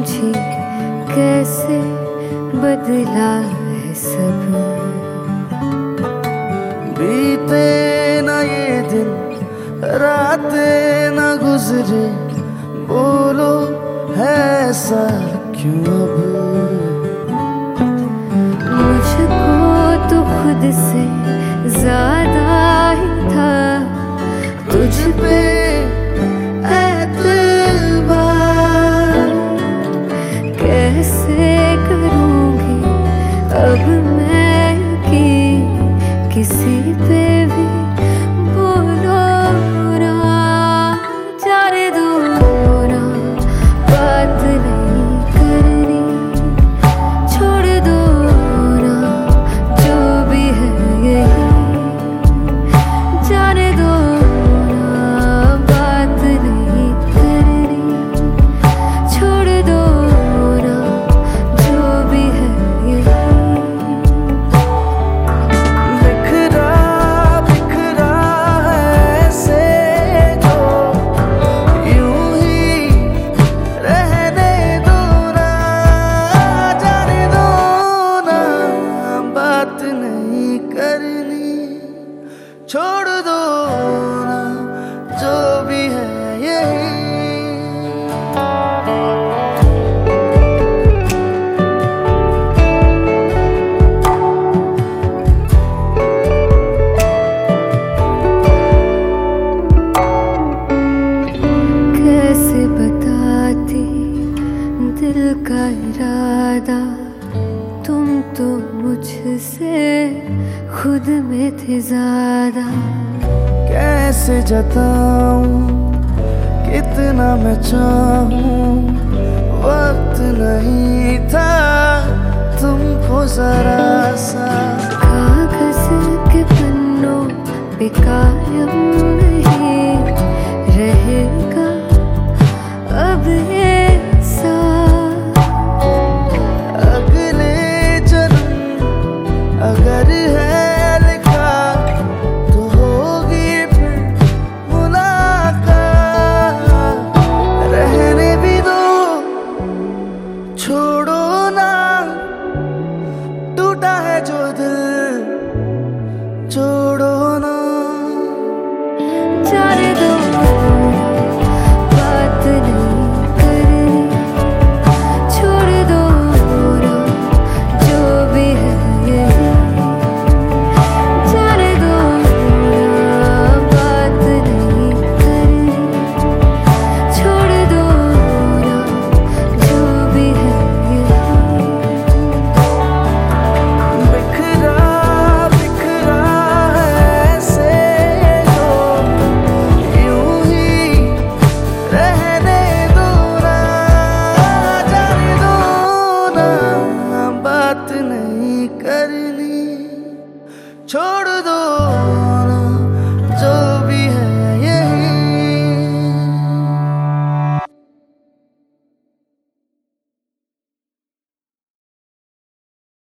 समझी कैसे बदला है सब। बीते न ये दिन रातें न गुजरे, बोलो है ऐसा क्यों अब। मुझको तो खुद से ज्यादा ही था तुझ पे एतबार, कैसे करूँगी अब मैं यकीन किसी पे भी। बोलो ना, जाने दो ना, बात नहीं करनी, छोड़ दो ना, जो भी है यही, जाने दो ना, बात नहीं करनी, छोड़ दो ना, जो भी है यही। बिखरा बिखरा ऐसे जो यूं ही रहने दो ना, जाने दो ना, बात नहीं करनी, छोड़ दो ना, जो भी है यही। कैसे बताती दिल का इरादा, तुम तो मुझसे खुद में थे ज्यादा। कैसे जताऊं कितना मैं चाहूं, वक्त नहीं था तुमको जरा सा। कागज के पन्नों पे कायम नहीं रहेगा अब ये साथ। अगले जन्म अगर है लिखा तो होगी फिर मुलाकात। रहने भी दो, छोड़ो ना, टूटा है जो दिल, छोड़ो ना, जाने दो, बात नहीं करनी, छोड़ दो ना, जो भी है यही, जाने दो ना, बात नहीं करनी, छोड़ दो ना, जो भी है यही। बिखरा बिखरा ऐसे जो यूं ही रहने दो ना, जाने दो ना, बात नहीं करनी, छोड़ दो